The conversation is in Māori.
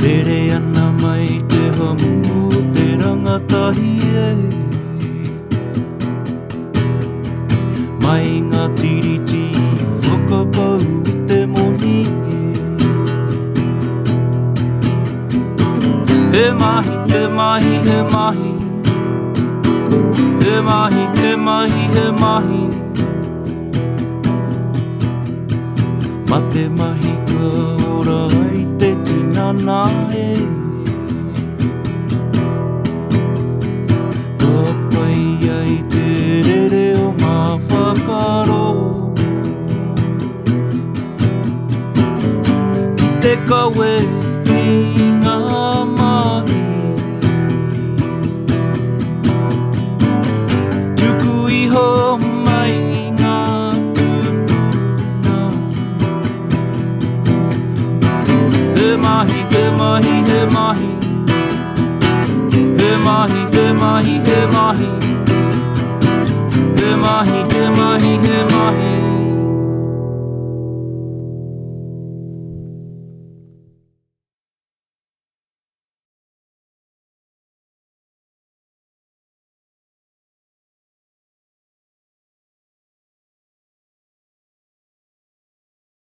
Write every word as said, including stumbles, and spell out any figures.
Rere ana mai te hamu te rangatahi e Mai ngā tiriti whakapau i te moni e He mahi, he mahi, he mahi He mahi, he mahi, he mahi Ma te mahi ka ora ai te tinana e Ka pai ai te rere o ngā whakaro Ki te kawe i ngā mahi Tuku iho mai ngā tūpuna He mahi, he mahi, he mahi He mahi, he mahi, he mahi He mahi, he mahi, he mahi